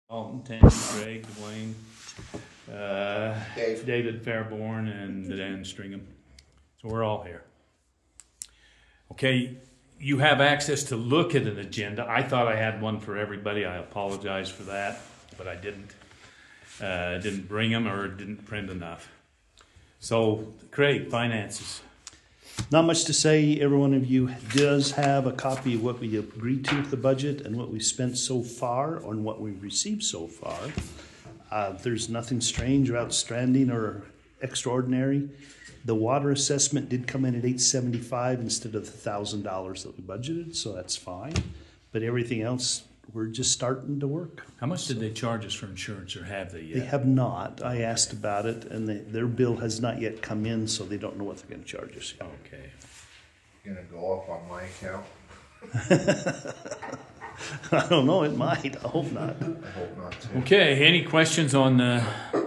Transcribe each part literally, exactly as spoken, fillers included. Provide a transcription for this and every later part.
Alton, Tandy, Greg, Dwayne, uh, Dave. David Fairborn, and Dan Stringham. So we're all here. Okay, you have access to look at an agenda. I thought I had one for everybody. I apologize for that, but I didn't. Uh, didn't bring them or didn't print enough. So, Craig, finances. Not much to say. Every one of you does have a copy of what we agreed to with the budget and what we spent so far on what we've received so far. Uh, there's nothing strange or outstanding or extraordinary. The water assessment did come in at eight seventy-five instead of the thousand dollars that we budgeted, so that's fine. But everything else, we're just starting to work. How much did they charge us for insurance, or have they yet? They have not. I asked about it, and they, their bill has not yet come in, so they don't know what they're going to charge us. Okay. Gonna go up on my account. I don't know. It might. I hope not. I hope not too. Okay, any questions on the...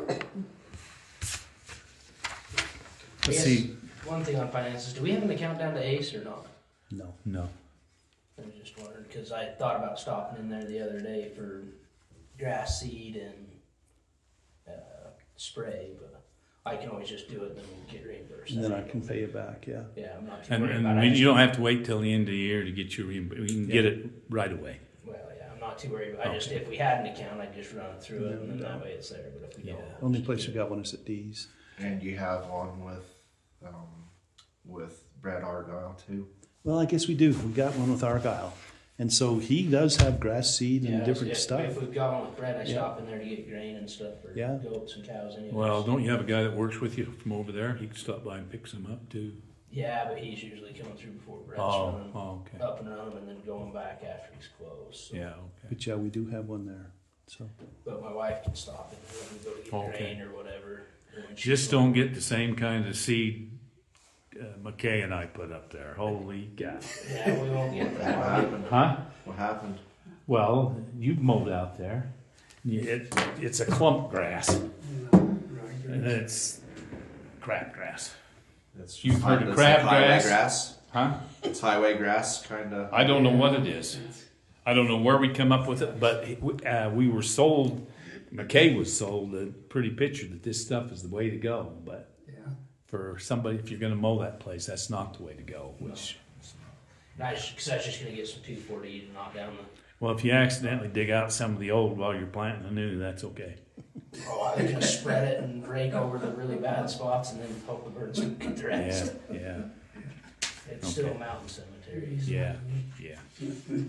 Let's Yes. see. One thing on finances, do we have an account down to Ace or not? No. No. I was just wondering, because I thought about stopping in there the other day for grass seed and uh, spray, but I can always just do it and then we'll get reimbursed. And then I can pay you back, yeah. Yeah, I'm not too And, worried and about we- it. you don't have to wait till the end of the year to get your reimbursement. You can get it right away. Well, yeah, I'm not too worried about it. I just, Okay. if we had an account, I'd just run it through it and then No, that no. way it's there. But if we Yeah. don't. Only just place do we got one is at D's. And you have one with, um, with Brad Argyle too. Well, I guess we do. We got one with Argyle. And so he does have grass seed and Yeah, different if, stuff. If we've got one with Brad, I Yeah. stop in there to get grain and stuff for Yeah. goats and cows anyway. Well, don't you have a guy that works with you from over there? He can stop by and pick some up too. Yeah, but he's usually coming through before Brad's Oh, running oh, okay. up and running and then going back after he's closed. So. Yeah, okay. But yeah, we do have one there. So But my wife can stop it when we go to get Okay. grain or whatever. or when she's Just going. don't get the same kind of seed uh, McKay and I put up there. Holy cow. Yeah, we won't get What that. happened? Huh? What happened? Well, you've mowed out there. It, it's a clump grass. And it's crab grass. It's You've heard of it's crab like highway grass? grass. Huh? It's highway grass, kind of. I don't know what it is. I don't know where we come up with it, but uh, we were sold, McKay was sold a pretty picture that this stuff is the way to go. But for somebody, if you're going to mow that place, that's not the way to go. Which, Nice, because that's just going to get some two forty to knock down the. well, if you accidentally dig out some of the old while you're planting the new, that's okay. Oh, I'm going to spread it and rake over the really bad spots and then hope the birds can get the Yeah, rest. yeah, It's still Okay. a mountain cemetery. So. yeah, yeah.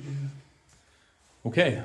Okay.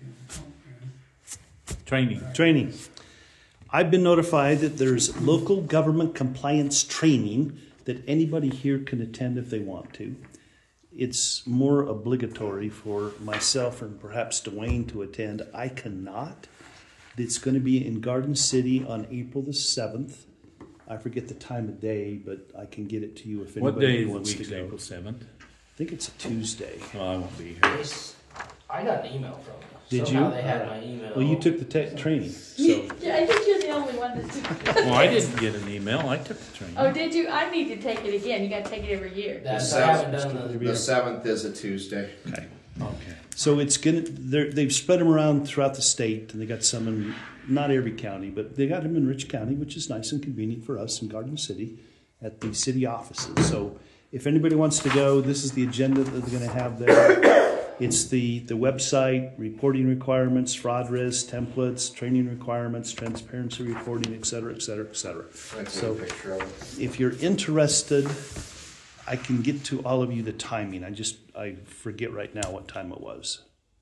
Training. training. I've been notified that there's local government compliance training that anybody here can attend if they want to. It's more obligatory for myself and perhaps Dwayne to attend. I cannot. It's going to be in Garden City on April the seventh. I forget the time of day, but I can get it to you if What anybody day of the wants week to is go. April seventh? I think it's a Tuesday. Well, I won't be here. It's- I got an email from them. Did Somehow you? They had my email. Well, you took the te- training, so Yeah, I think you're the only one that took it. Well, I didn't get an email. I took the training. Oh, did you? I need to take it again. You got to take it every year. That's, The I haven't seventh. done the. The seventh is a Tuesday. okay. Okay. So it's gonna. They're, they've spread them around throughout the state, and they got some in not every county, but they got them in Rich County, which is nice and convenient for us in Garden City, at the city offices. So if anybody wants to go, this is the agenda that they're going to have there. It's the the website, reporting requirements, fraud risk, templates, training requirements, transparency reporting, et cetera, et cetera, et cetera. I take So- a picture of it. If you're interested, I can get to all of you the timing. I just I forget right now what time it was.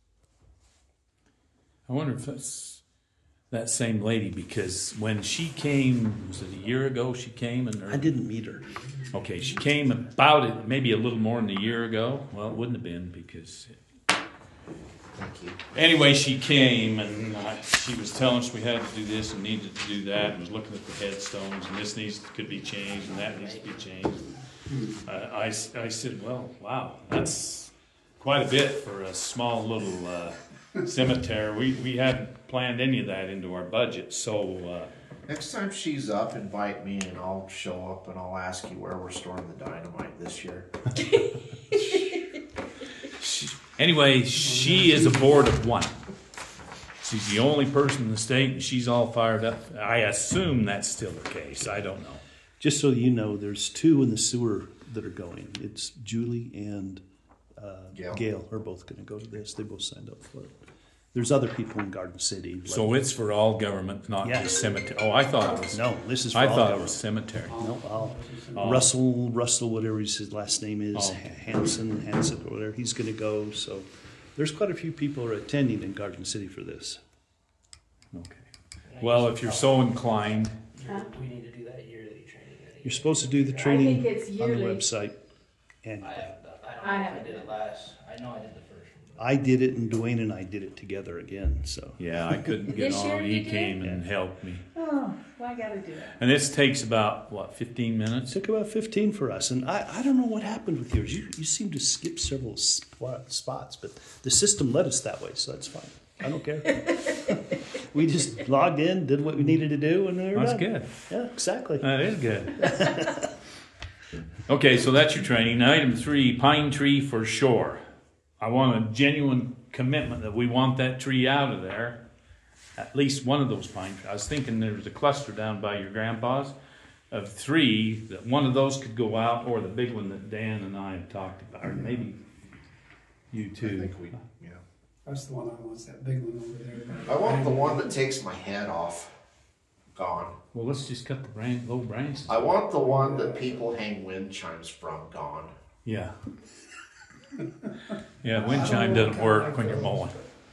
I wonder if that's that same lady, because when she came, was it a year ago she came? and I didn't meet her. Okay, she came about it maybe a little more than a year ago. Well, it wouldn't have been because... Thank you. Anyway, she came and uh, she was telling us we had to do this and needed to do that, and was looking at the headstones, and this needs could be changed and that needs to be changed. Uh, I, I said, well, wow, that's quite a bit for a small little uh, cemetery. We, we hadn't planned any of that into our budget, so... Uh, Next time she's up, invite me and I'll show up and I'll ask you where we're storing the dynamite this year. she, anyway, she is a board of one. She's the only person in the state, and she's all fired up. I assume that's still the case. I don't know. Just so you know, there's two in the sewer that are going. It's Julie and uh, Gail. Gail are both going to go to this. They both signed up for it. There's other people in Garden City. like- So it's for all government, not Yeah. just cemetery. Oh, I thought it was. no, this is for I all thought it government. was cemetery. No, I'll- Oh. Russell, Russell, whatever his last name is, Oh. Hanson, Hanson, or whatever, he's going to go. So there's quite a few people are attending in Garden City for this. Okay. Well, if you're so inclined, You're- We need to do that yearly training. anyway. You're supposed to do the I training think it's on the yearly. website. And I haven't done, I don't I know if I haven't did done it last, I know I did the first one. but- I did it, and Dwayne and I did it together again. So yeah, I couldn't get This year on. you He did? came and helped me. Oh, well, I gotta do it. And this takes about, what, fifteen it minutes? took about fifteen for us. And I, I don't know what happened with yours. You, you seem to skip several spot, spots, but the system led us that way, so that's fine. I don't care. We just logged in, did what we needed to do, and we were That's done. good. Yeah, exactly. That is good. Okay, so that's your training. Item three, pine tree for sure. I want a genuine commitment that we want that tree out of there. At least one of those pine trees. I was thinking there was a cluster down by your grandpa's of three, that one of those could go out, or the big one that Dan and I have talked about, or maybe you I too. think we, yeah. That's the one I want, that big one over there. I want the one that takes my head off gone. Well, let's just cut the branch, low branches. I want the one that people hang wind chimes from gone. Yeah. Yeah, wind chime doesn't work when you're mowing.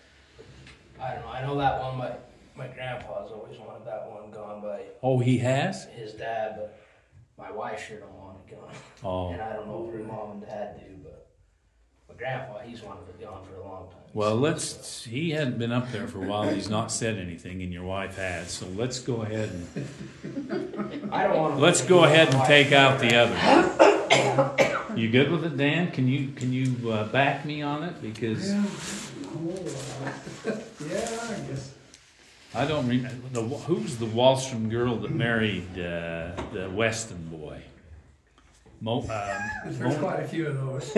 I don't know, I know that one, my, my grandpa's always wanted that one gone by Oh, he has? his dad, but my wife sure don't want it gone. Oh. And I don't know if her mom and dad do, but my grandpa, he's wanted it gone for a long time. Well, let's, he hadn't been up there for a while, he's not said anything, and your wife has, so let's go ahead and, I don't want to. let's go ahead and take out the other. You good with it, Dan? Can you, can you uh, back me on it? Because Yeah, oh, uh, yeah, I guess. I don't remember, the, who's the Wallstrom girl that married uh, the Weston boy? Mo, um, There's Mo, quite a few of those.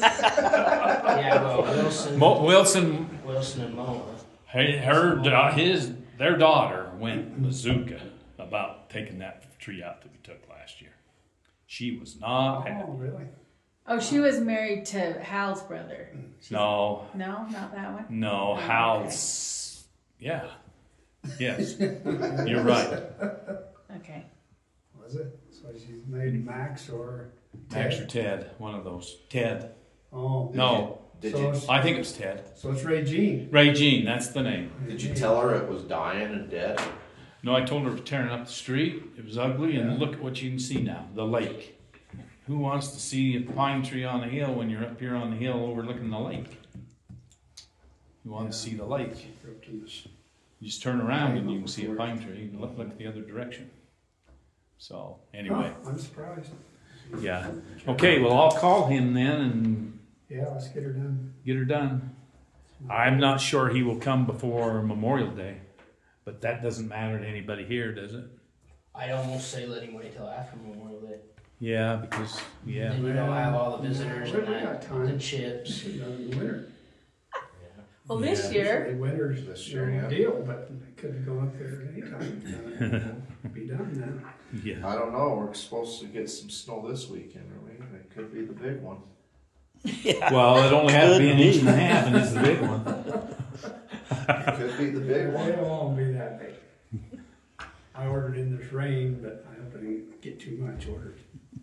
Yeah, well, Wilson, Mo, Wilson, Wilson and Mona. her, her, da- his, their daughter went bazooka about taking that tree out that we took last year. She was not happy. Oh, really? Oh, she was married to Hal's brother. No, No, not that one. no, Oh, Hal's, yeah, yes, you're right. Okay. Was it? So she's made Max or Max or Ted? Ted, one of those. Ted. Oh. No, Did So you it's- I think it was Ted. So it's Ray Jean. Ray Jean, that's the name. did you tell her it was dying and dead? No, I told her it was tearing up the street. It was ugly, and Yeah. look at what you can see now, the lake. Who wants to see a pine tree on the hill when you're up here on the hill overlooking the lake? You want to see the lake. You just turn around and you can see a pine tree and look, look the other direction. So, anyway, Huh, I'm surprised. yeah. Okay, well, I'll call him then and Yeah, let's get her done. get her done. I'm not sure he will come before Memorial Day, but that doesn't matter to anybody here, does it? I'd almost say let him wait till after Memorial Day. Yeah, because, yeah. Then you don't have all the visitors We and got that, time. the chips. Should have done it in the winter. Well, this Yeah. year, Usually Winter's This the year, yeah. deal, but they could have gone up there at any time. Uh, Be done now. Yeah. I don't know. We're supposed to get some snow this weekend, are we? It could be the big one. Well, it only has to be an Could inch be. and a half, and it's the big one. It could be the big one. It won't be that big. I ordered in this rain, but I hope I didn't get too much ordered.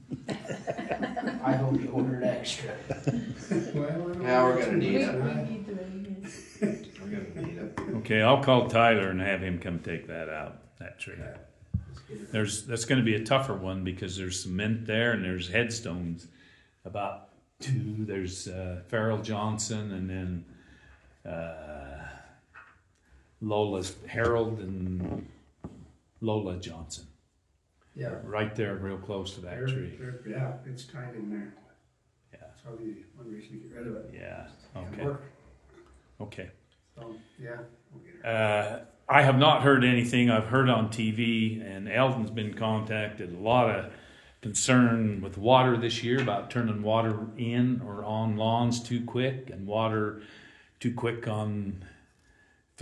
I hope you ordered extra. Well, I don't Yeah, we're know. gonna need we, it. we need the rain. We're gonna need it. Okay, I'll call Tyler and have him come take that out, that tree. There's, that's gonna be a tougher one because there's cement there and there's headstones. About two, there's uh, Farrell Johnson and then uh, Lola's, Harold and Lola Johnson. Yeah. Right there, real close to that They're- tree. they're- Yeah, it's tight in there. Yeah. That's probably one reason to get rid of it. Yeah, Can't okay, work. okay. So, yeah, we'll get her. Uh, I have not heard anything. I've heard on T V, and Eldon's been contacted. A lot of concern with water this year about turning water in or on lawns too quick, and water too quick on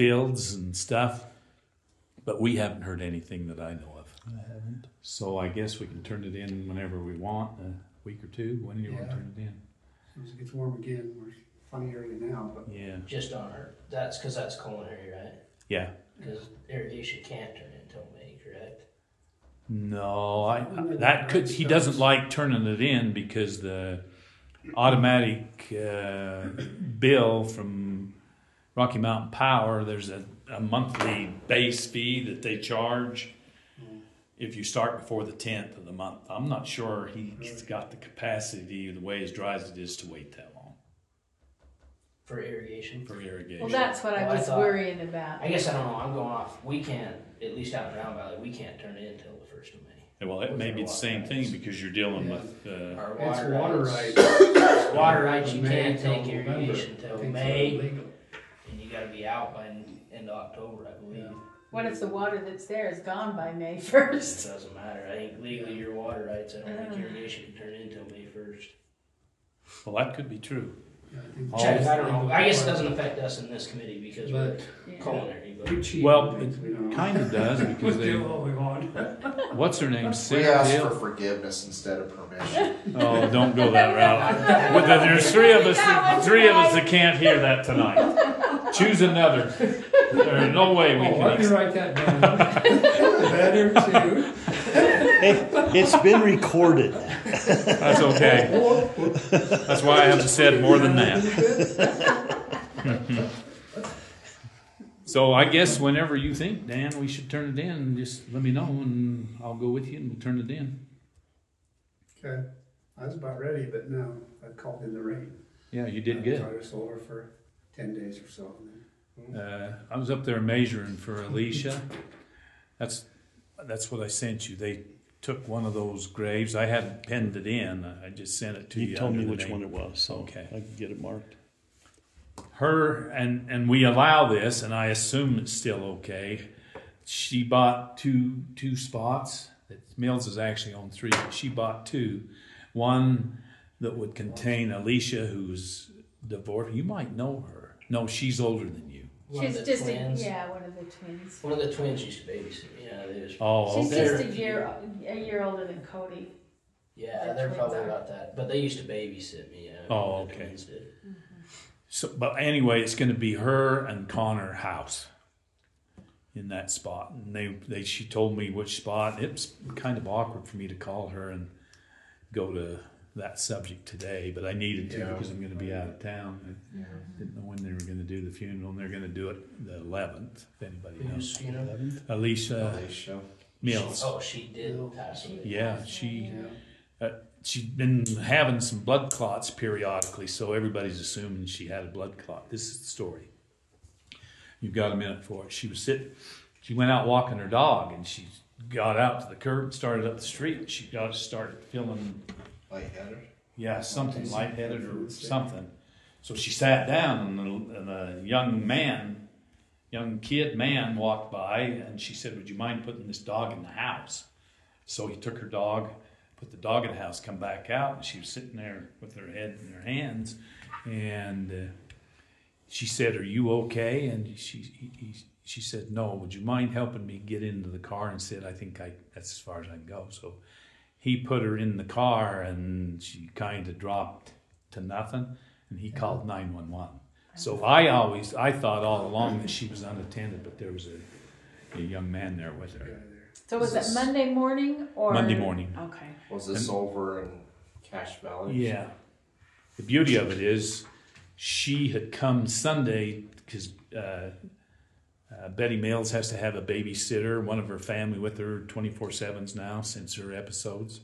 fields and stuff, but we haven't heard anything that I know of. I haven't. So I guess we can turn it in whenever we want, a week or two. When do you want to Yeah. turn it in? As soon as it gets warm again, we're funny early now, but Yeah, Just on our, that's because that's culinary, right? yeah. Because irrigation can't turn until May, correct? No, I, that could, he doesn't like turning it in because the automatic uh, bill from Rocky Mountain Power, there's a, a monthly base fee that they charge if you start before the tenth of the month. I'm not sure he's got the capacity, the way as dry as it is, to wait that long For irrigation. for irrigation. Well, that's what I Well, I was thought- worrying about. I guess I don't know. I'm going off. We can't, at least out in Round Valley, we can't turn it in until the first of May. Well, it may be the same thing because you're dealing with, uh, Our it's water, water rights. rights. Water rights, you May can't till take November. irrigation I till think so, May, legal. and you got to be out by end of October, I believe. Yeah. What if the water that's there is gone by May It first? doesn't matter. I think legally your water rights. I don't Uh. think irrigation can turn in until May first. well, that could be true. Yeah, I think Oh. Check, I don't know. legal. I guess it doesn't affect us in this committee because we're But Yeah. culinary. But we cheat Well, on things we don't know. Kind of does because We they, do what we want. what's her name, We Sarah asked Dale? for forgiveness instead of permission. Oh, don't go that route. Well, then there's three of us, that, three of us that can't hear that tonight. Choose another. There's no way we Oh, let me can. write that down. Better too. Hey, it's been recorded. That's okay. That's why I haven't said more than that. So I guess whenever you think, Dan, we should turn it in, just let me know and I'll go with you and we'll turn it in. Okay, I was about ready, but no, I called in the rain. Yeah, you did I good. tried to solar for ten days or so. and then- Uh, I was up there measuring for Alicia. That's that's what I sent you. They took one of those graves. I hadn't penned it in. I just sent it to you. You told me under the which name. one it was, so Okay. I can get it marked. Her and and we allow this, and I assume it's still okay. She bought two two spots. Mills is actually on three. But she bought two. One that would contain Alicia, who's divorced. You might know her. No, she's older than you. one of She's the just twins. a, yeah, one of the twins. One of the twins used to babysit me. Yeah, they was, Oh, She's okay. just a year a year older than Cody. yeah, the they're twins probably are. about that. But they used to babysit me. Yeah, Oh, the okay. twins did. So, but anyway, it's going to be her and Connor House in that spot. And they, they, she told me which spot. It's kind of awkward for me to call her and go to that subject today, but I needed to Yeah. because I'm going to be out of town. I didn't know when they were going to do the funeral, and they're going to do it the eleventh. If anybody knows, Who's, you know? Alicia Alicia. Mills. Oh, she did pass away. Yeah, she. Yeah. She'd been having some blood clots periodically, so everybody's assuming she had a blood clot. This is the story. You've got a minute for it. She was sitting, she went out walking her dog, and she got out to the curb and started up the street. And she got started feeling, Lightheaded. yeah, something lightheaded or something. So she sat down, and a, and a young man, young kid man walked by, and she said, "Would you mind putting this dog in the house?" So he took her dog, put the dog in the house, come back out, and she was sitting there with her head in her hands, and uh, she said, "Are you okay?" And she he, he, she said, "No. Would you mind helping me get into the car?" And said, "I think I that's as far as I can go." So he put her in the car, and she kind of dropped to nothing, and he called nine one one. So I always I thought all along that she was unattended, but there was a, a young man there with her. So was Is it this- Monday morning or Monday morning. Okay. Was this over in Cache Valley? Yeah. The beauty of it is she had come Sunday because uh, uh, Betty Mills has to have a babysitter, one of her family with her twenty-four sevens now since her episodes.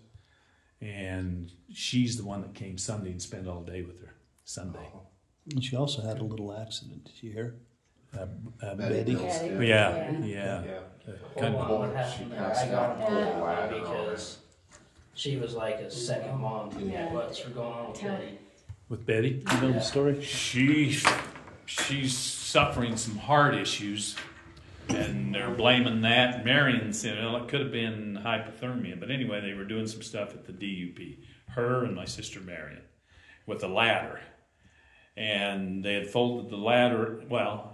And she's the one that came Sunday and spent all day with her Sunday. And she also had a little accident. Did you hear? Uh, uh, Betty Betty? Mills Betty. did. Yeah, Yeah. yeah. Yeah. Uh, kind Hold on, of, what happened She there? passed I got out him pulled Yeah. away because she was like a second mom to me. Yeah. What's going on with Tell Betty? with Betty. You know the story? She, she's suffering some heart issues, and they're blaming that. Marion said, well, it could have been hypothermia. But anyway, they were doing some stuff at the D U P, her and my sister Marion, with a ladder. And they had folded the ladder, well,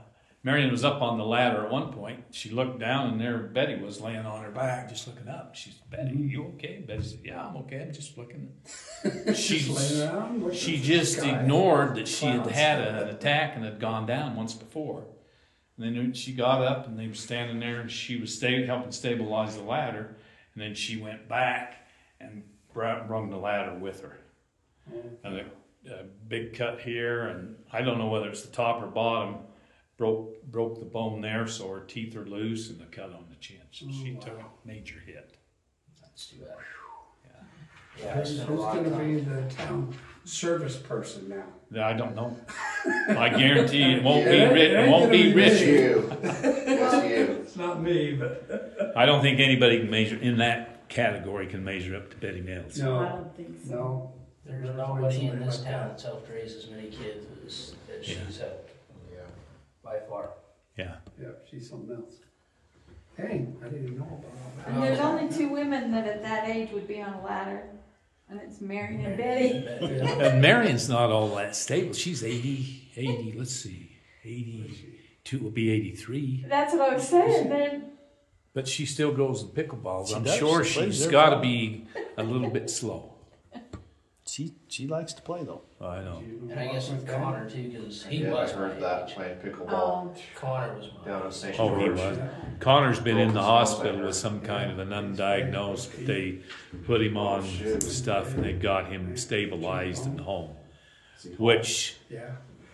Marion was up on the ladder at one point. She looked down, and there Betty was laying on her back, just looking up. She's, Betty, you okay? Betty said, yeah, I'm okay. I'm just looking. She, Just laying around looking she at the just sky. ignored that she had Clouds. had an attack and had gone down once before. And then she got up, and they were standing there, and she was sta- helping stabilize the ladder. And then she went back and brought, brung the ladder with her. And a, a big cut here, and I don't know whether it's the top or bottom. Broke broke the bone there, so her teeth are loose, and the cut on the chin. So she took a major hit. That's too bad. Yeah, I Who's, spent a who's lot of gonna be time. the town service person now? I don't know. I guarantee you it won't be Yeah, Rich. it It ain't won't gonna be be Rich. me. You. It's you. It's not me, but, I don't think anybody can measure in that category can measure up to Betty Nails. I no, don't think so. no. There's Never nobody find in somebody this like town that. that's helped raise as many kids as, as Yeah. she's helped, Yeah. by far. Yeah. Yeah, she's something else. Dang, I didn't even know about all that. And there's only two women that at that age would be on a ladder, and it's Marion and Betty. And Marion's not all that stable. She's eighty, eighty, let's see, eighty-two will be eighty-three. That's what I was saying. Then But she still goes in pickleballs. She I'm does. sure She plays she's there got to for- be a little bit slow. She she likes to play though. I know. And I guess with Connor too, because he Yeah, I was heard my that age. playing pickleball um, Connor was my down in age. Saint Oh, he George. was. Connor's been in the Broke his hospital nose with some there. kind of an undiagnosed, but they put him on Oh, shit. stuff and they got him stabilized and home. Is he home? Which Yeah.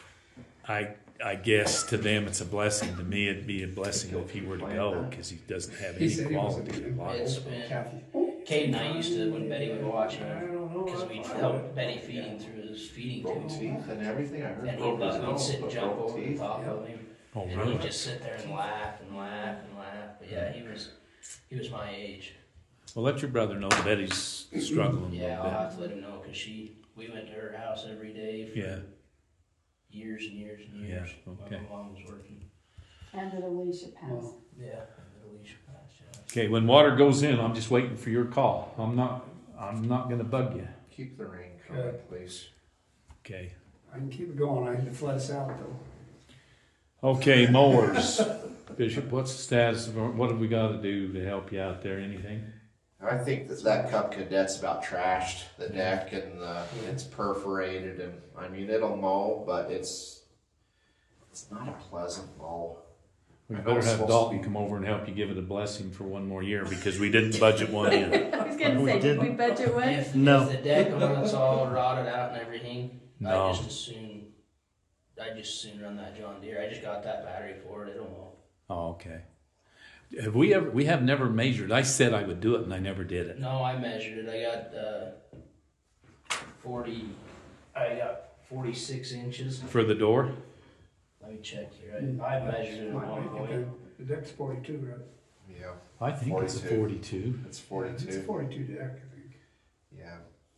I I guess to them it's a blessing. To me it'd be a blessing if he were to go because he doesn't have He any said he wasn't quality even of life. It's been- Kathy. Kate and I used to, when Betty would watch I him, don't know. because we'd help Betty feed him through his feeding Broke tube. teeth and everything. I heard And he'd, broke his let- he'd nose, sit and but jump broke over the teeth. top Yeah. of him. Oh And really? he'd just sit there and laugh and laugh and laugh. But yeah, he was, he was my age. Well, let your brother know Betty's struggling Yeah, a I'll little have to let him know, because she, we went to her house every day for bit. Yeah. years and years and Yeah, years. okay. While my mom was working. and that Alicia passed. Well, Yeah, and Alicia passed, yeah. Okay, when water goes in, I'm just waiting for your call. I'm not I'm not gonna bug you. Keep the rain coming, Good. please. Okay. I can keep it going. I had to flood us out though. Okay, mowers. Bishop, what's the status of our, what have we got to do to help you out there? Anything? I think that that Cup Cadet's about trashed, the deck, and the, it's perforated, and I mean, it'll mow, but it's, it's not a pleasant mow. We I know better it's have supposed Dalton to be- come over and help you give it a blessing for one more year because we didn't budget one in. I was gonna We say, did we didn't. budget one? If, No. if the deck on it's all rotted out and everything, No. I just as soon, I just as soon run that John Deere. I just got that battery for it. It'll mow. Oh, okay. Have we ever? We have never measured. I said I would do it, and I never did it. No, I measured it. I got uh, forty. I got forty-six inches. For the door? Let me check here. I, I measured it at Might one make it point. then. The deck's forty-two, right? Yeah, I think it's a forty-two. it's It's a forty-two, forty-two deck, I think. yeah.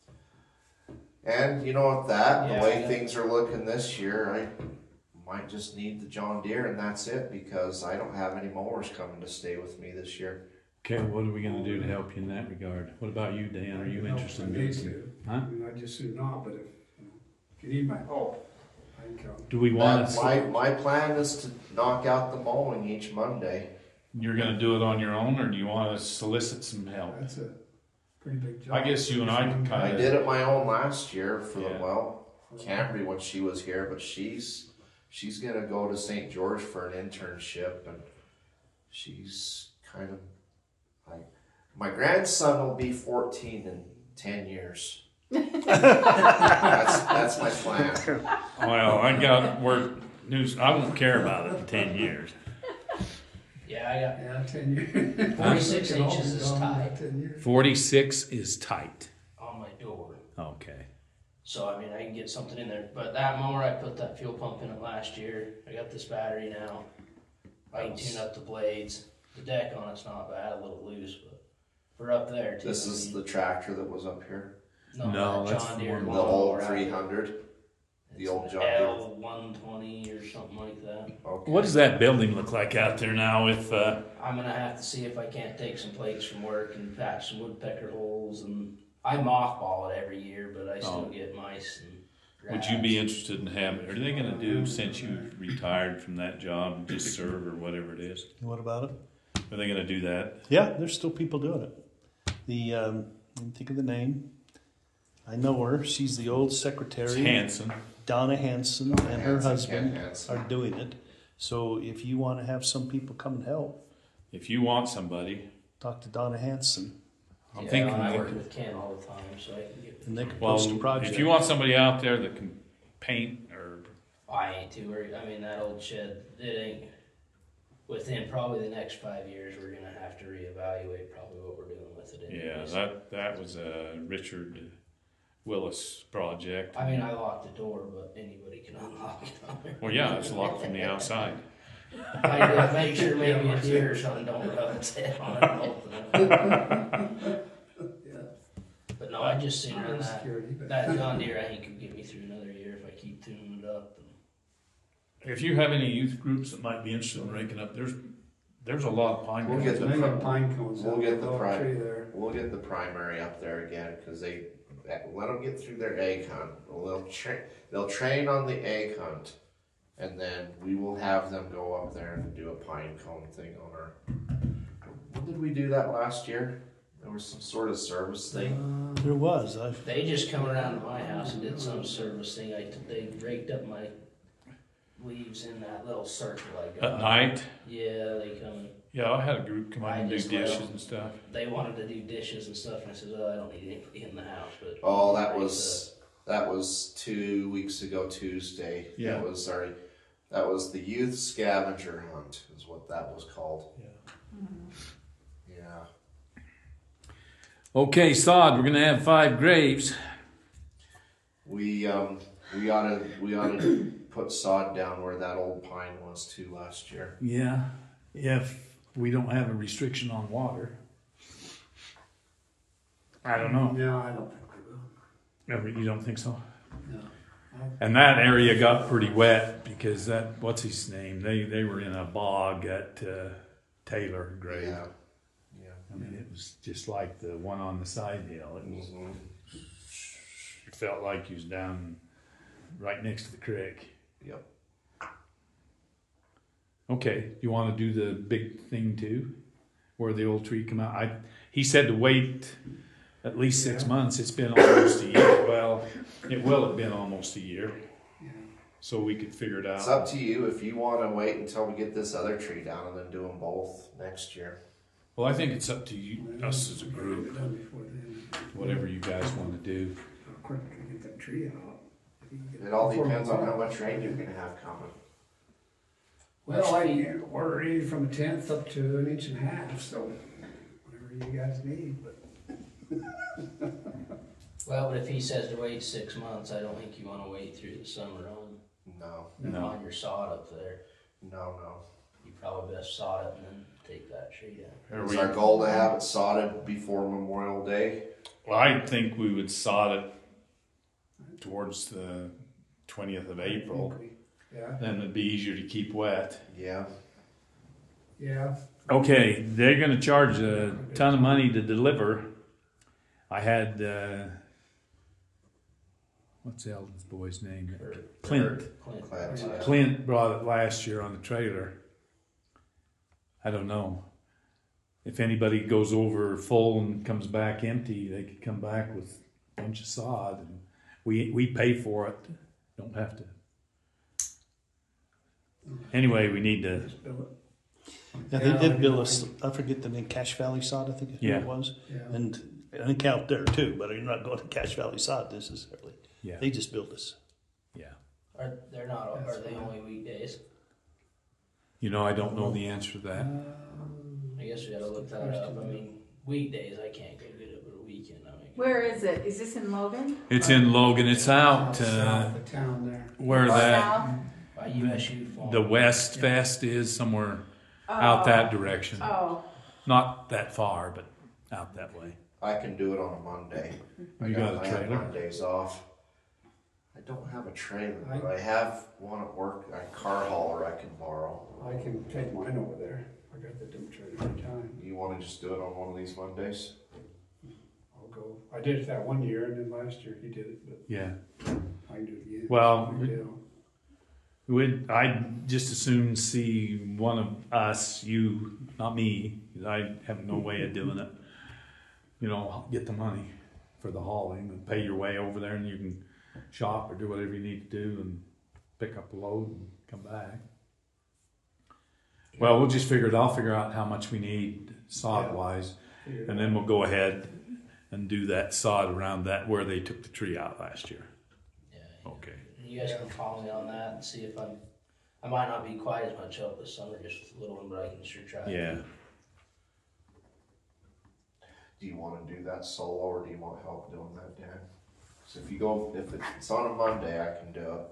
And you know, with that, Yeah, the way yeah. things are looking this year, I might just need the John Deere and that's it, because I don't have any mowers coming to stay with me this year. Okay, what are we going to do to help you in that regard? What about you, Dan? Are you No, interested in I doing need some? to. Huh? I mean, I just soon not, but if, you know, if you need my help, I can come. Do we want That- to? my, my plan is to knock out the mowing each Monday. You're going to do it on your own, or do you want to solicit some help? That's a pretty big job. I guess you and I can kinda- I did it my own last year for Yeah. the, well, Cambry when she was here, but she's, she's gonna go to Saint George for an internship, and she's kind of like, my grandson will be fourteen in ten years. That's, that's my plan. Well, I got word news. I won't care about it in ten years. Yeah, I got Yeah, ten years. forty-six It all inches be is gone in tight about ten years. Forty-six is tight. on my door. Okay. So, I mean, I can get something in there. But that mower, I put that fuel pump in it last year. I got this battery now. I can tune up the blades. The deck on it's not bad, a little loose, but for up there, too. This I is mean, the tractor that was up here, no, No, that that's John the Deere one- the lawnmower old out three there. hundred. the It's old an John Deere. L one twenty or something like that. Okay. What does that building look like out there now? With uh, I'm gonna have to see if I can't take some plates from work and patch some woodpecker holes, and I mothball it every year, but I still Oh. get mice and Would you be interested in having, are they gonna do, since you retired from that job, just serve or whatever it is? What about it? Are they gonna do that? Yeah, there's still people doing it. The, um, let me think of the name. I know her. She's the old It's secretary. Hanson. Donna Hanson Donna and her Hanson, husband Ken Hanson. are doing it. So if you want to have some people come and help, If you want somebody, talk to Donna Hanson, I'm yeah, thinking. I they work could- with Ken all the time, so I can get. and they can Well, post a project. if you want somebody out there that can paint or, I ain't too worried. I mean, that old shed, it ain't. Within probably the next five years, we're gonna have to reevaluate probably what we're doing with it. yeah, anyways. that, that was a Richard Willis project. I mean, I locked the door, but anybody can unlock it. Well, yeah, it's locked from the outside. I did make sure maybe a deer or something don't rub its head on it and open it. But no, I just seen her that. Security, but- That John Deere, I think, could get me through another year if I keep tuning it up. If you have any youth groups that might be interested in raking up, there's, there's a lot of pine We'll cones. get They the, got pine cones. we'll out get the above pri- tree there. we'll get the primary up there again, cause they, let them get through their egg hunt. They'll tra- they'll train on the egg hunt, and then we will have them go up there and do a pine cone thing on our, when did we do that last year? There was some sort of service thing. There was. I They just come around to my house and did some service thing. I, they raked up my leaves in that little circle I got. At night, Yeah, they come. yeah, I had a group come out I and do just let dishes them- and stuff. They wanted to do dishes and stuff, and I said, "Well, I don't need anybody in the house." But Oh, that was, that was two weeks ago Tuesday. Yeah. That was our, that was the youth scavenger hunt is what that was called. Yeah. Yeah. Okay, sod, we're gonna have five graves. We, um, we oughta, we oughta put sod down where that old pine was too last year. Yeah, if we don't have a restriction on water. I don't know. No, I don't think we will. No, You don't think so? No. And that area got pretty wet because that, what's his name? They they were in a bog at uh, Taylor grave. Yeah. Yeah. I mean, it was just like the one on the side hill. It was. Mhm. It felt like you was down right next to the creek. Yep. Okay, you want to do the big thing too, where the old tree come out? I he said to wait at least six Yeah. months. It's been almost a year. Well, it will have been almost a year, Yeah. so we could figure it It's out. up to you if you wanna wait until we get this other tree down and then do them both next year. Well, I think it's up to you, us as a group, Done before then. whatever you guys wanna do. How quick can you get that tree out? If you can get It all before depends on how fall. much rain you're gonna have coming. Well, I ordered it from a tenth up to an inch and a half, so whatever you guys need, but. well, but if he says to wait six months, I don't think you want to wait through the summer on No, No. on your sod up there. no, no. You probably best sod it and then take that tree down. Are It's we- our goal to have it sodded before Memorial Day. Well, I think we would sod it towards the twentieth of April. Yeah, Then it'd be easier to keep wet. Yeah. yeah. Okay, they're going to charge a ton of money to deliver. I had uh, what's Eldon's boy's name? Or- Clint. Clint. Clint, Yeah. yeah. Clint brought it last year on the trailer. I don't know. If anybody goes over full and comes back empty, they could come back with a bunch of sod. And we we pay for it. Don't have to. Anyway, we need to. Just bill it. Yeah, they did bill us. I forget the name. Cache Valley Sod, I think is who Yeah. it was. Yeah. And I think out there too, but you're not going to Cache Valley Sod necessarily. Yeah. They just billed us. Yeah. Are they're not? That's Are they fine. only weekdays? You know, I don't know the answer to that. Um, I guess we gotta look that up. I mean, weekdays I can't go get it, but a weekend I mean. Where is it? Is this in Logan? It's in Logan. It's out uh, South of town there. where that South? By U S U Farm. the West Fest is, somewhere Oh. out that direction. Oh, Not that far, but out that way. I can do it on a Monday. I You got a I have trailer? Mondays off. I don't have a trailer, but I have one at work, a car hauler I can borrow. I can take mine over there. I got the dump trailer every time. You wanna just do it on one of these Mondays? I'll go. I did it that one year, and then last year he did it, but Yeah. I can do it again. Well, No big deal. Would I'd just as soon see one of us, you, not me, 'cause I have no way of doing it. You know, get the money for the hauling and pay your way over there, and you can shop or do whatever you need to do and pick up a load and come back. Well, we'll just figure it. I'll figure out how much we need sod wise, Figure it and then we'll go ahead and do that sod around that where they took the tree out last year. Yeah. Okay. You guys can call me on that and see if I'm, I might not be quite as much help this summer, just with the little one, but I can sure try. Yeah. Do you want to do that solo, or do you want help doing that, Dan? So if you go, if it's on a Monday, I can do it.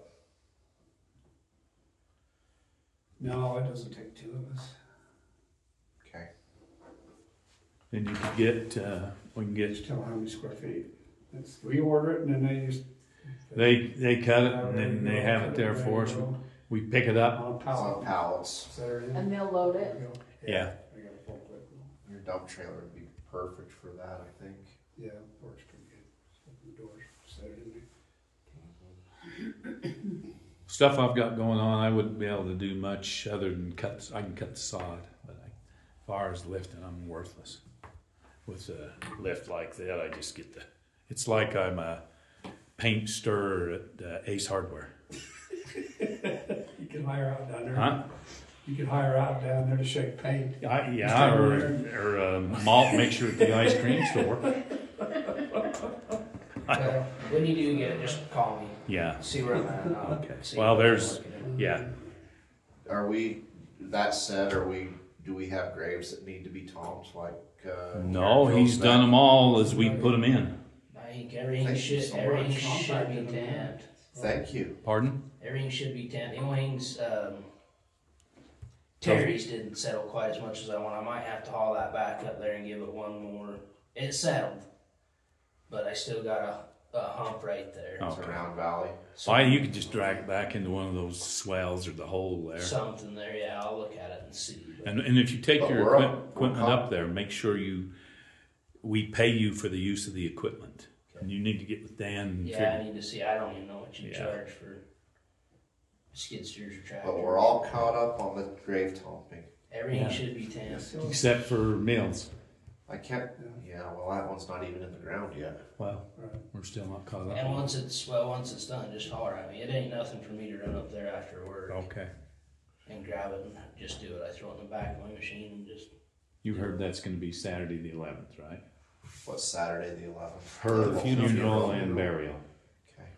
No, it doesn't take two of us. Okay. Then you can get, uh, we can get, Just tell how many square feet. It's, we order it and then they just. they, they cut it and then they have it there for us. We pick it up. On a It's on pallet. pallets. Saturday. And they'll load it. Yeah. I got a forklift. Your dump trailer would be perfect for that, I think. Yeah, works pretty good. Open the doors, set it in there. Stuff I've got going on, I wouldn't be able to do much other than cut. I can cut the sod, but I, as far as lifting, I'm worthless. With a lift like that, I just get the. It's like I'm a paint stirrer at uh, Ace Hardware. You can hire out down there. Huh? You can hire out down there to shake paint. I, yeah, or, or a malt mixture at the ice cream store. Well, when you do get it, just call me, Yeah. see where I'm at. and I'll Okay. see Well, what I'm there's- working in. Yeah. Are we, that said, are we, do we have graves that need to be topped like, uh? No, Gary he's Joe's done back? them all as we put them in. I think everything Thank you should, so much. everything should be Contracted them. tamped. Thank you. Pardon? Everything should be tamped. The only things, um, Terry's didn't settle quite as much as I want. I might have to haul that back up there and give it one more. It settled, but I still got a, a hump right there. Oh. It's Okay. around Valley. So Why, you could just drag it back into one of those swells or the hole there. something there, yeah. I'll look at it and see. But And, and if you take But your we're equip- up- we're equipment up. up there, make sure you, we pay you for the use of the equipment. Okay. And you need to get with Dan and yeah, figure. I need to see. I don't even know what you Yeah. charge for skid steers or tractors. But we're all caught up on the grave topping. Everything Yeah. should be tamped. So, Except for meals. I can't, yeah, well, that one's not even in the ground yet. Well, right. we're still not caught up. And once it's well, once it's done, just holler at me. It ain't nothing for me to run up there after work Okay. and grab it and just do it. I throw it in the back of my machine and just. You heard that's going to be Saturday the eleventh, right? What's Saturday the eleventh? Her The funeral, funeral. and burial. Okay.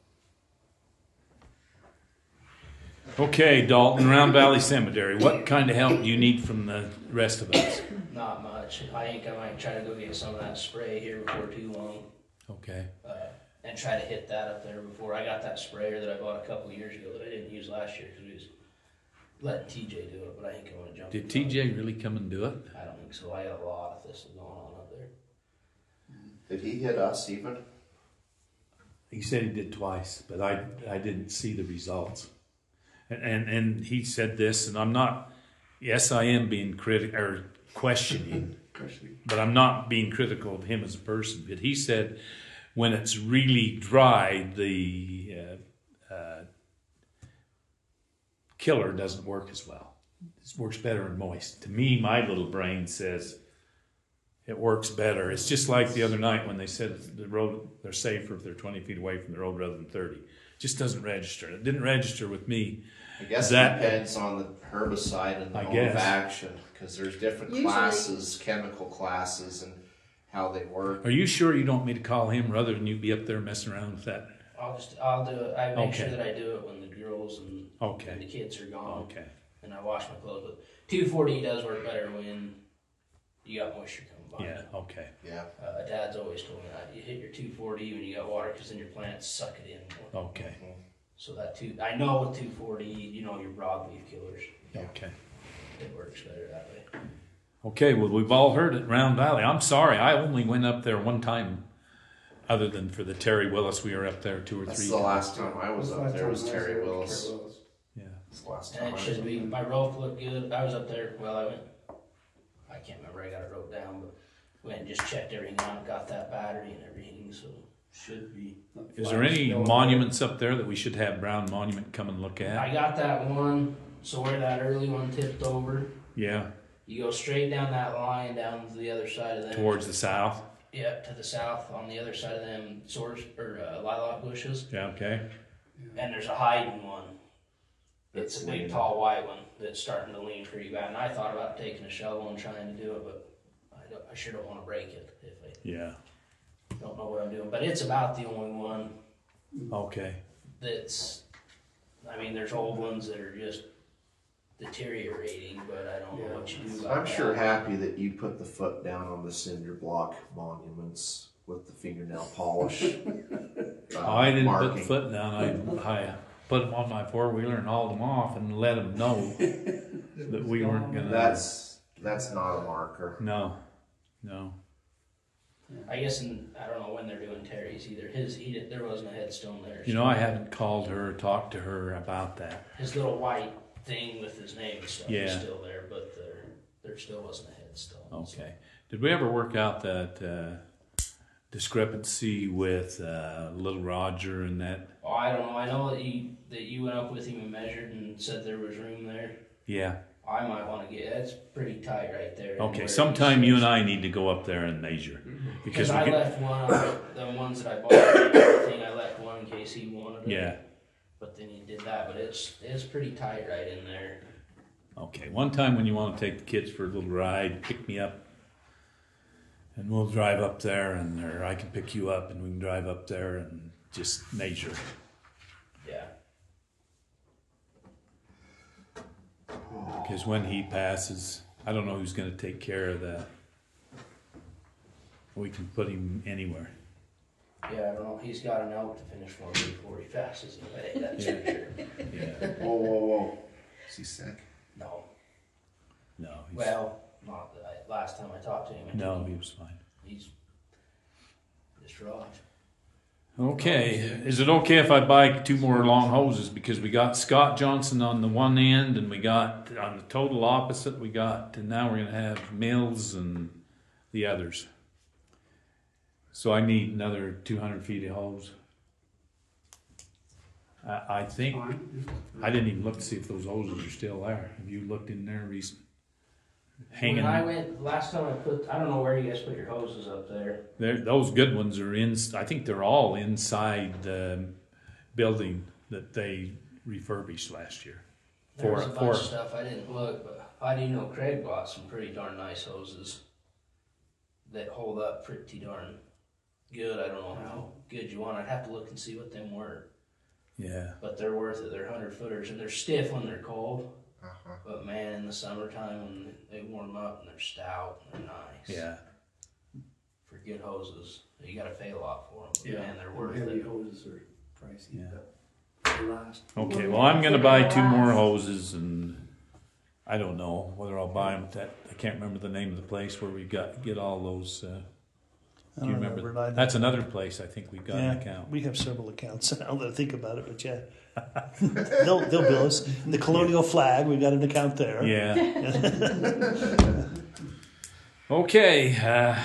Okay, Dalton, Round Valley Cemetery. What kind of help do you need from the rest of us? Not much. I think I might try to go get some of that spray here before too long, Okay. uh, and try to hit that up there before. I got that sprayer that I bought a couple years ago that I didn't use last year because we was letting T J do it, but I think I want to jump. Did in T front. J really come and do it? I don't think so. I got a lot of this going on up there. Did he hit us even? He said he did twice, but I I didn't see the results. And and, and he said this, and I'm not. Yes, I am being critical or questioning, Questioning. but I'm not being critical of him as a person. But he said when it's really dry, the uh, uh, killer doesn't work as well. It works better in moist. To me, my little brain says it works better. It's just like the other night when they said the road they're safer if they're twenty feet away from the road rather than thirty. It just doesn't register. It didn't register with me. I guess That- it depends on the herbicide and the I mode guess. of action, because there's different Usually- classes, chemical classes, and how they work. Are you sure you don't want me to call him rather than you be up there messing around with that? I'll just, I'll do it. I make sure Okay. that I do it when the girls and, and the Okay. kids are gone. Okay. And I wash my clothes. But two four-D does work better when you got moisture coming by. Yeah. Okay. Yeah. Uh, Dad's always told me that. You hit your two four-D when you got water because then your plants suck it in more. Okay. So that two, I know with two four-D, you know your broadleaf killers. Okay. It works better that way. Okay, well, we've all heard it, Round Valley. I'm sorry, I only went up there one time, other than for the Terry Willis. We were up there two or That's three the times. last time I was That's up last there time was I Terry there was Willis. Terry Willis. Yeah. That's the last time And I it was should be, my rope looked good. I was up there, well, I went, I can't remember, I got it wrote down, but went and just checked everything out, got that battery and everything, so Should be. Is there any monuments up there that we should have Brown Monument come and look I at? got that one, so where that early one tipped over, Yeah, you go straight down that line down to the other side of them. towards the south. Yeah, to the south on the other side of them source or uh, lilac bushes, Yeah, okay. and there's a hiding one. It's That's a big, leaning. tall, white one that's starting to lean pretty bad. And I thought about taking a shovel and trying to do it, but I, don't, I sure don't want to break it if I Yeah, don't know what I'm doing. But it's about the only one okay. that's. I mean, there's old ones that are just deteriorating, but I don't know what you do about I'm that. sure happy that you put the foot down on the cinder block monuments with the fingernail polish. uh, I didn't put the marking. foot down. I, I put them on my four wheeler and hauled them off and let them know that we weren't gonna. That's that's not a marker. No, no. I guess in, I don't know when they're doing Terry's either. His he did, there wasn't a headstone there. You know, I haven't called her or talked to her about that. His little white thing with his name and stuff is Yeah. still there, but there there still wasn't a headstone. Okay. Did we ever work out that uh, discrepancy with uh, Little Roger and that? Oh, I don't know. I know that you that you went up with him and measured and said there was room there. Yeah. I might want to get. It's pretty tight right there. Okay. Sometime you and I need to go up there and measure Because because we I get, left one of the ones that I bought. The thing I left one in case he wanted it. yeah. But then he did that. But it's it's pretty tight right in there. Okay. One time when you want to take the kids for a little ride, pick me up, and we'll drive up there, and or I can pick you up, and we can drive up there and just measure. Yeah. Because when he passes, I don't know who's going to take care of that. We can put him anywhere. Yeah, I don't know. He's got an elk to finish for me before he passes away. That's for sure. Yeah. Whoa, whoa, whoa! Is he sick? No. No. He's, Well, not that I, last time I talked to him. I no, told he him was fine. he's distraught. Okay. Is it okay if I buy two more long hoses? Because we got Scott Johnson on the one end, and we got on the total opposite. We got, and now we're going to have Mills and the others. So I need another two hundred feet of hose. I, I think Fine. I didn't even look to see if those hoses are still there. Have you looked in there recently? Hanging. When I went last time, I put. I don't know where you guys put your hoses up there. There, those good ones are in. I think they're all inside the building that they refurbished last year. There was a For bunch for of stuff I didn't look, but I do know Craig bought some pretty darn nice hoses that hold up pretty darn good. I don't know how good you want. I'd have to look and see what them were, yeah, but they're worth it. They're hundred footers and they're stiff when they're cold. Uh-huh. But man, in the summertime when they warm up and they're stout, they're nice. yeah. For good hoses, you got to pay a lot for them. But Yeah. man, they're worth Heavy it. hoses are pricey, Yeah. but they last. Okay, well I'm gonna buy two more hoses, and I don't know whether I'll buy them at that. I can't remember the name of the place where we got get all those. Uh, I do you don't remember? remember neither. That's another place I think we've got Yeah, an account. we have several accounts now that I think about it, but yeah. they'll, they'll bill us. The Colonial Flag, we've got an account there. Yeah. Okay. Uh,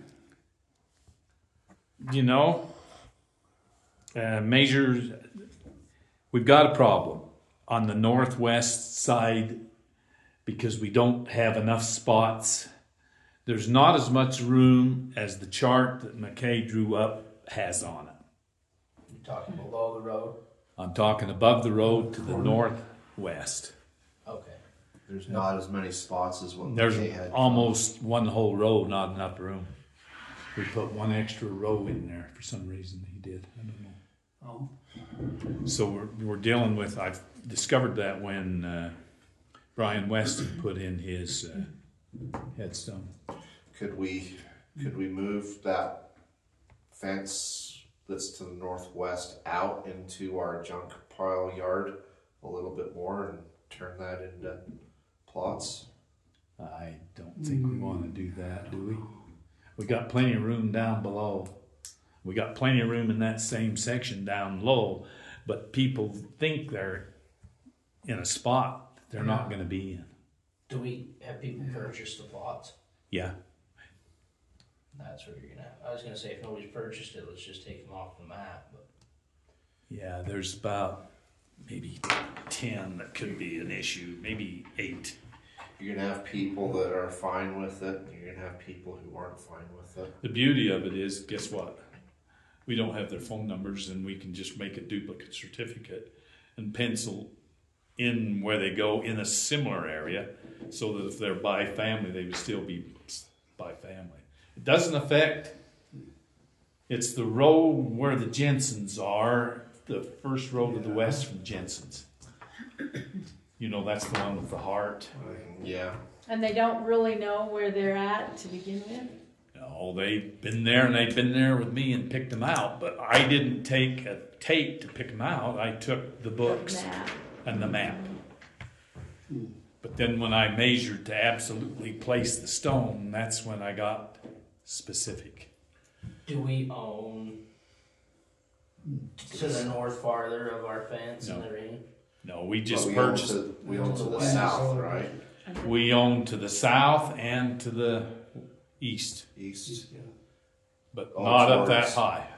you know, uh, measures. We've got a problem on the northwest side because we don't have enough spots. There's not as much room as the chart that McKay drew up has on it. You're talking below the road. I'm talking above the road to the northwest. Okay. There's not as many spots as what There's they had. almost one whole row, not enough room. We put one extra row in there for some reason. He did. I don't know. Oh, So we're we're dealing with. I've discovered that when uh, Brian Weston put in his uh, headstone. Could we could we move that fence that's to the northwest out into our junk pile yard a little bit more and turn that into plots? I don't think we want to do that, do we? We got plenty of room down below. We got plenty of room in that same section down low, but people think they're in a spot they're not going to be in. Do we have people purchase the plots? Yeah. that's where you're gonna have, I was gonna say, if nobody's purchased it, let's just take them off the map, but. Yeah, there's about maybe ten that could be an issue, maybe eight. You're gonna have people that are fine with it, and you're gonna have people who aren't fine with it. The beauty of it is, guess what? We don't have their phone numbers, and we can just make a duplicate certificate and pencil in where they go in a similar area, so that if they're by family, they would still be by family. It doesn't affect, it's the road where the Jensens are, the first road to the west from Jensen's. You know, that's the one with the heart. Yeah. And they don't really know where they're at to begin with? Oh, they've been there, and they've been there with me and picked them out, but I didn't take a tape to pick them out. I took the books Map. and the map. But then when I measured to absolutely place the stone, that's when I got specific. Do we own to the north farther of our fence and No. everything? No, we just But we own purchased. to, we own to the Yeah. south, right? We own to the south and to the east, East. but Oh, not up that towards- high.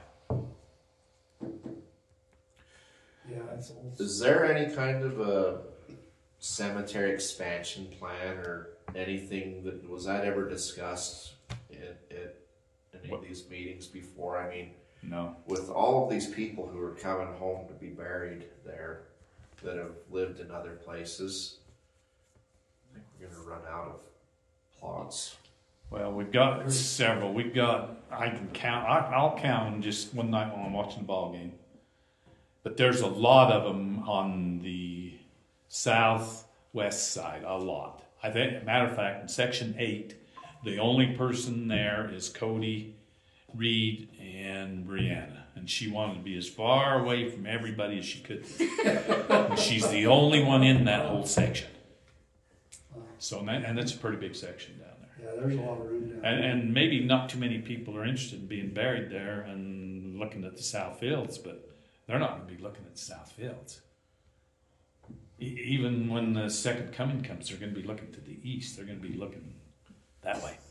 Yeah, that's old. Is there any kind of a cemetery expansion plan or anything that was that ever discussed at, at any What? of these meetings before? I mean, No. with all of these people who are coming home to be buried there that have lived in other places, I think we're gonna run out of plots. Well, we've got several. We've got, I can count, I, I'll count them just one night while I'm watching the ball game. But there's a lot of them on the southwest side, a lot. I think, matter of fact, in section eight, the only person there is Cody, Reed, and Brianna. And she wanted to be as far away from everybody as she could be. And she's the only one in that whole section. So, and, that, and that's a pretty big section down there. Yeah, there's a lot of room down And, there. and maybe not too many people are interested in being buried there and looking at the South Fields, but they're not going to be looking at the South Fields. E- even when the second coming comes, they're going to be looking to the east. They're going to be looking that way.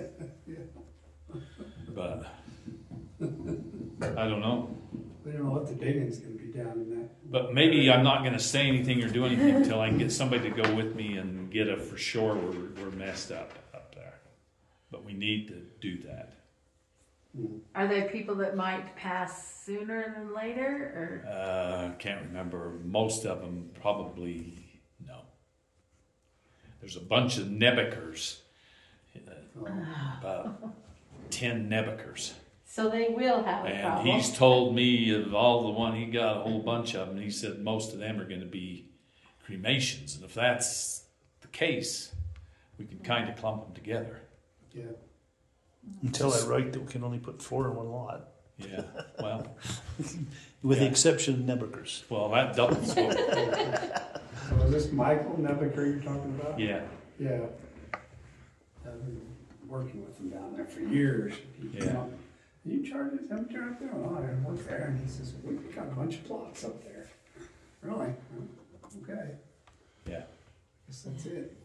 But I don't know. We don't know what the digging's gonna be down in that. But maybe I'm not going to say anything or do anything until I can get somebody to go with me and get a for sure we're, we're messed up up there. But we need to do that. Are there people that might pass sooner than later, Uh, can't remember. Most of them probably no. There's a bunch of Nebekers, uh, about ten Nebekers, so they will have a and problem? he's told me of all the one he got a whole bunch of them. He said most of them are going to be cremations, and if that's the case, we can kind of clump them together. Yeah. Until I write that we can only put four in one lot, Yeah. Well, with the Yeah. exception of Nebekers. well, that doubles. What, So is this Michael Nebeker you're talking about? yeah. Yeah. I've been working with him down there for years. He came Yeah. up, you charge a cemetery up there? Oh, I work there. And he says, we've got a bunch of plots up there. Really? Oh, okay. Yeah. Guess that's it.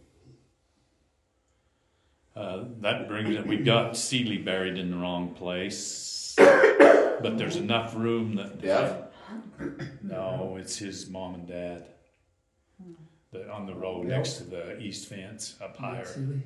Uh, that brings it. We got Seeley buried in the wrong place, but there's enough room that. Dev? No, it's his mom and dad. The, on the road Bill? next to the east fence up higher. Seeley?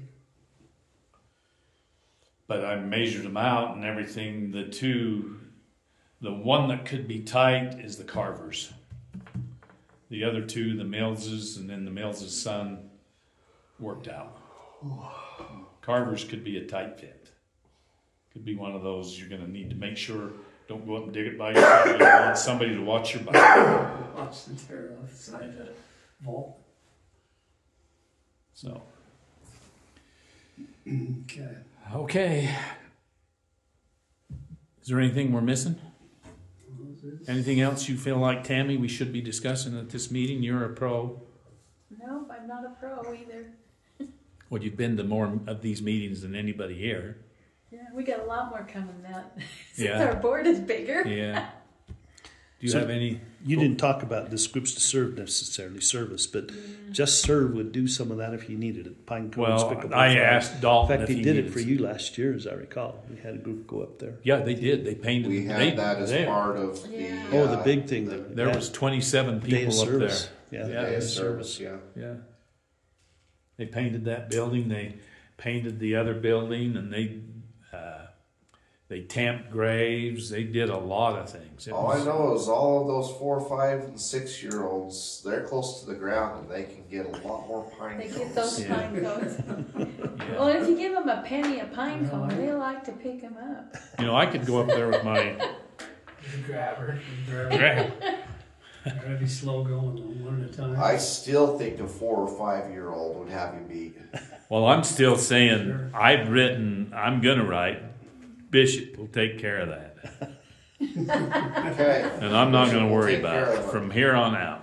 But I measured them out and everything. The two, the one that could be tight is the Carvers. The other two, the Millses and then the Millses' son, worked out. Carvers could be a tight fit. Could be one of those you're going to need to make sure, don't go up and dig it by yourself. You want somebody to watch your back. Watch the tear off the side of the vault. So, Okay. okay. Is there anything we're missing? Anything else you feel like, Tammy, we should be discussing at this meeting? You're a pro. No, I'm not a pro either. Well, you've been to more of these meetings than anybody here. Yeah, we got a lot more coming now. Since Yeah. our board is bigger. Yeah. Do you So- have any? You didn't talk about this groups to serve necessarily service, but Just Serve would do some of that if you needed it. Pine Cones, Well, Pickleball I Flag. asked In Dalton fact, if they he did needed it for some- you last year, as I recall. We had a group go up there. Yeah, they did. They painted. We they, had that as they- part of the. Yeah. Oh, the uh, big thing. that There yeah, was twenty-seven Day of people up there. Service. Yeah, Yeah. Day of service, yeah. Yeah. They painted that building. They painted the other building, and they uh, they tamped graves. They did a lot of things. It All was- I know is all of those four, five, and six year olds, they're close to the ground and they can get a lot more pine They cones. get those Yeah. pine cones. yeah. Well, if you give them a penny a pine cone, they like to pick them up. You know, I could go up there with my Grabber. grab. Gotta be slow going, though, one at a time. I still think a four or five year old would have you beat. Well, I'm still saying I've written. I'm gonna write. Bishop will take care of that, Okay. and I'm not gonna Bishop will worry take about care it of it. from here on out.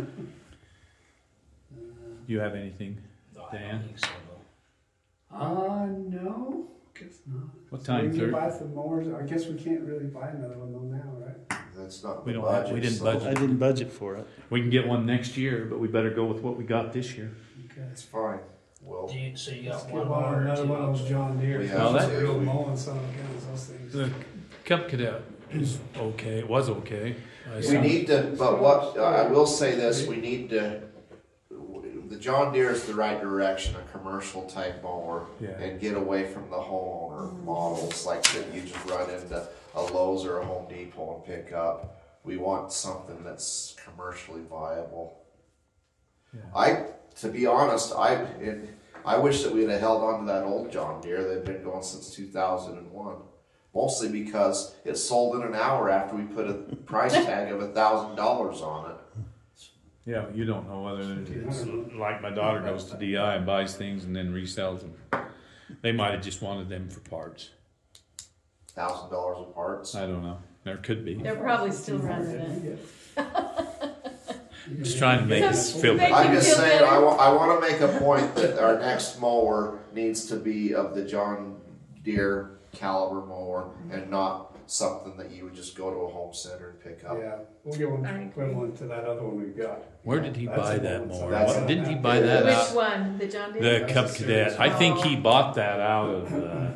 You have anything? No, I Dan? don't think so, though. Uh, no, guess not. What So time? We can Thir- buy some mowers. I guess we can't really buy another one though now, right? That's not We the don't have- budget. we didn't so budget. I didn't budget for it. We can get one next year, but we better go with what we got this year. Okay. It's fine. Well, Do you, so you Let's got get one one, more or another two? one of those John Deere. We That's have just to. real mowing son of guns, those things. The Cub Cadet is okay. It was okay. I we assume. need to, but what, I will say this, we need to, the John Deere is the right direction, a commercial type mower. Yeah. And get away from the homeowner models like that you just run into a Lowe's or a Home Depot and pick up. We want something that's commercially viable. Yeah. I, to be honest, I, it, I wish that we'd have held on to that old John Deere that had been going since two thousand one. Mostly because it sold in an hour after we put a price tag of a thousand dollars on it. Yeah, you don't know whether it's like my daughter goes to D I and buys things and then resells them. They might have just wanted them for parts. Thousand dollars of parts. I don't know. There could be. They're probably still running it. Just trying to make us feel Make better. I'm you just feel saying, better. I wa- I wanna make a point that our next mower needs to be of the John Deere caliber mower and not something that you would just go to a home center and pick up. Yeah, we'll get one I agree. equivalent to that other one we've got. Where did he That's buy a that mower, so mower? that's What, a- didn't he buy that Which out? one? The John Deere? The That's Cub a Cadet. serious I think he one. bought that out of uh,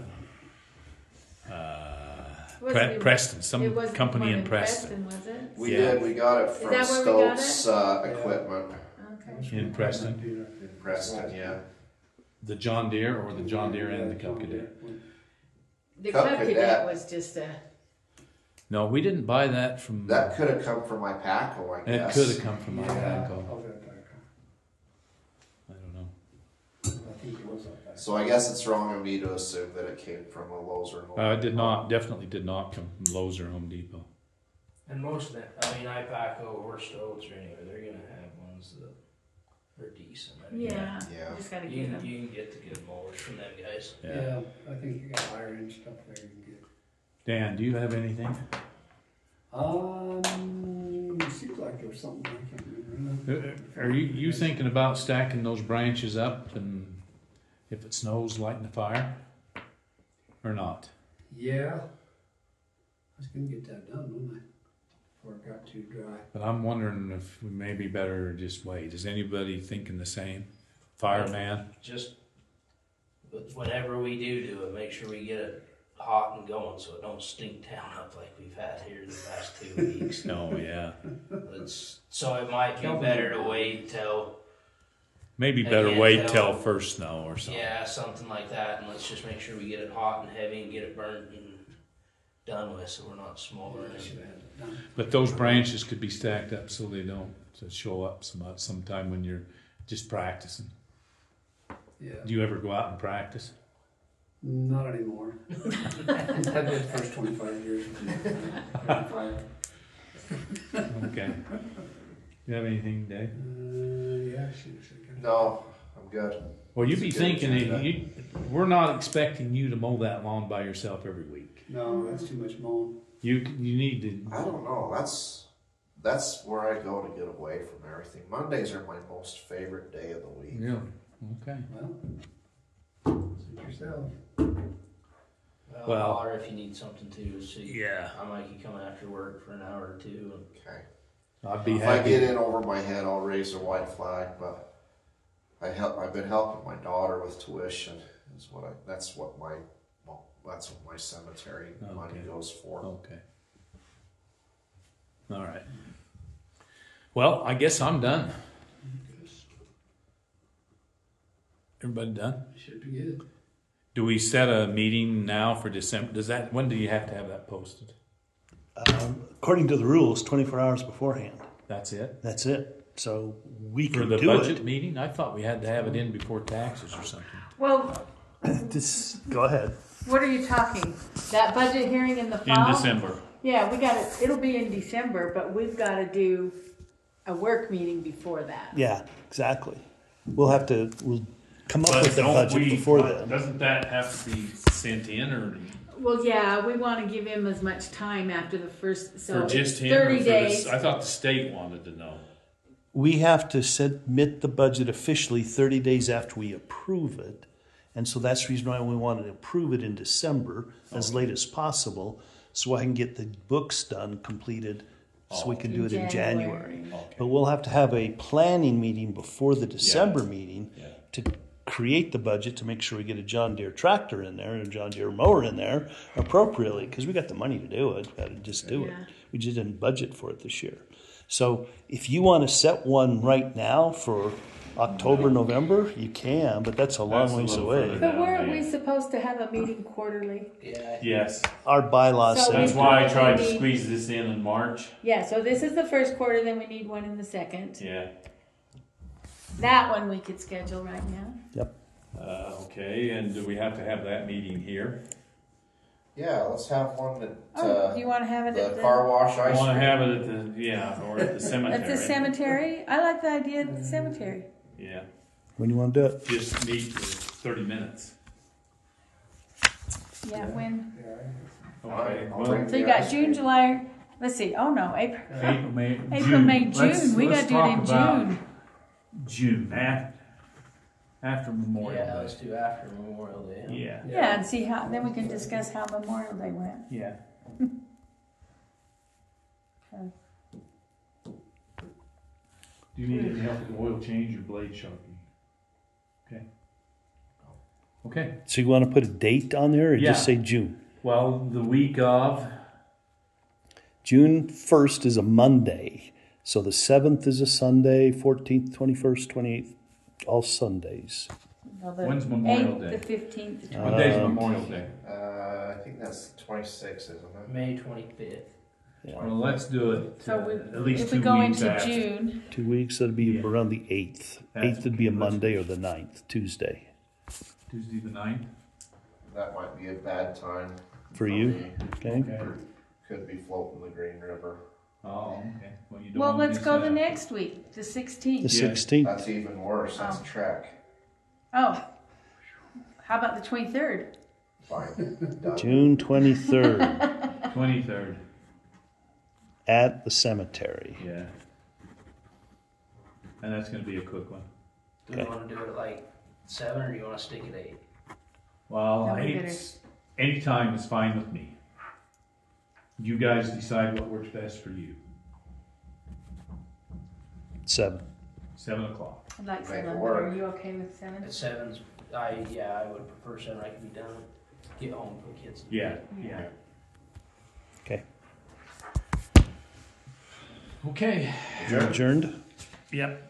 uh, Wasn't Pre- it- Preston, It some wasn't company one in Preston. was it? We Yeah. did, we got it from that where we got Stokes, uh, Yeah. Equipment Okay. In Preston? in Preston, yeah. The John Deere or the John Deere and the Cub Cadet? The Cub Cub Cadet. Cadet was just a, No, we didn't buy that from. That could have come from my Paco, I It guess. could have come from my Yeah, Geico. I'll bet that. I don't know. I think it was up there. So I guess it's wrong of me to assume that it came from a Lowe's or Home Uh, it did Depot. not, definitely did not come from Lowe's or Home Depot. And most of them, I mean, iPaco or Stokes or anywhere, they're gonna have ones that are decent. I mean, yeah, Yeah. you just gotta You get can, them. you can get the good mowers from them guys. Yeah. Yeah, I think you got higher end stuff there you can get. Dan, do you have anything? Um, seems like there was something I can't remember. Uh, Are you, you thinking about stacking those branches up and if it snows, lighting the fire? Or not? Yeah. I was gonna get that done, wasn't I? Before it got too dry. But I'm wondering if we may be better just wait. Is anybody thinking the same? Fireman? Just, but whenever we do do it, make sure we get it hot and going so it don't stink down up like we've had here the past two weeks. Oh, yeah. It's, so it might be better to wait till, Maybe I better can't wait tell. till first snow or something. yeah, something like that, and let's just make sure we get it hot and heavy and get it burnt and done with so we're not smoldering. I should have had it done. But those branches could be stacked up so they don't to show up some sometime when you're just practicing. Yeah. Do you ever go out and practice? Not anymore. I did the first twenty-five years. twenty-five. Okay. You have anything, Dave? Uh, yeah, should have. No, I'm good. Well, you'd be It's a good thinking, agenda. that you, we're not expecting you to mow that lawn by yourself every week. No, that's too much mowing. You you need to. I don't know, that's, that's where I go to get away from everything. Mondays are my most favorite day of the week. Really? Okay. Well, suit yourself. Well, I'll Well- holler if you need something too. See, Yeah. I might be coming after work for an hour or two. And Okay. I'd be If I happy. get in over my head, I'll raise a white flag. But I help. I've been helping my daughter with tuition. Is what I. That's what my. Well, that's what my cemetery money Okay. goes for. Okay. All right. Well, I guess I'm done. Everybody done? Should be good. Do we set a meeting now for December? Does that, when do you have to have that posted? Um, according to the rules, twenty-four hours beforehand. That's it? That's it. So we For can the do budget it. meeting? I thought we had to have it in before taxes or something. Well, Just go ahead. what are you talking? That budget hearing in the fall? In December. Yeah, we got it. It'll be in December, but we've got to do a work meeting before that. Yeah, exactly. We'll have to. We'll come up But with the don't budget we, before then. doesn't that have to be sent in or Well, yeah, we want to give him as much time after the first. So for just him? thirty or for days. The, I thought the state wanted to know. We have to submit the budget officially thirty days after we approve it. And so that's the reason why we wanted to approve it in December as late as possible so I can get the books done, completed, so we can do it In in January. January. Okay. But we'll have to have a planning meeting before the December meeting Yeah. to create the budget to make sure we get a John Deere tractor in there and a John Deere mower in there appropriately because we got the money to do it. We got to just do it. Yeah. We just didn't budget for it this year. So if you want to set one right now for October, November, you can, but that's a long That's a ways little away. further. But weren't Yeah. we supposed to have a meeting quarterly? yeah, Yes. Our bylaws So say That's why I tried to We need- squeeze this in in March. Yeah, so this is the first quarter, then we need one in the second. Yeah. That one we could schedule right now. Yep. Uh, okay, and do we have to have that meeting here? Yeah, let's have one that Oh, uh, do you want to have it the at the, car wash I ice want to cream. have it at the, yeah, or at the cemetery. at the cemetery? I like the idea at the cemetery. Yeah, When you want to do it. just meet for thirty minutes. Yeah, when? Okay, I'll well, bring So you the got ice June, cream. July, let's see, oh no, April. April, May, April, May, Let's- June. We let's got to do it talk in about June. June, after, after Memorial yeah. Day. Let's do after Memorial Day. huh? Yeah, Yeah, and see how, then we can discuss how Memorial Day went. yeah. Okay. Do you need any help with the oil change or blade sharpening? Okay. Okay, So you want to put a date on there or Yeah. just say June? well, the week of, June first is a Monday. So the seventh is a Sunday, fourteenth, twenty-first, twenty-eighth, all Sundays. Well, the When's Memorial eighth, Day? The fifteenth, what day's Um, Memorial Day? Uh, I think that's twenty-six, isn't it? May twenty-fifth. Well, let's do it So uh, we- at least if two we go weeks into after. June, Two weeks, that'd be Yeah. around the eighth. That's Eighth would be a okay, let's- Monday or the ninth, Tuesday. Tuesday the ninth? That might be a bad time For you? me. Okay. Okay. Could be floating the Green River. Oh, okay. Well, you don't well, wanna let's miss go the that. next week, the The sixteenth. sixteenth. That's even worse. That's Oh. a trek. Oh, how about the twenty-third? Fine. Done. June twenty-third Twenty-third, at the cemetery. yeah. And that's gonna be a quick one. Do we Okay. want to do it at like seven, or do you want to stick at eight? Well, No, we eight's, anytime is fine with me. You guys decide what works best for you. Seven. Seven o'clock. I'd like Make seven, it but work. are you okay with seven? At seven's, I yeah, I would prefer seven. I can be done. Get home, put kids. to Yeah, bed. yeah. Okay. Okay. Adjourned? Yep.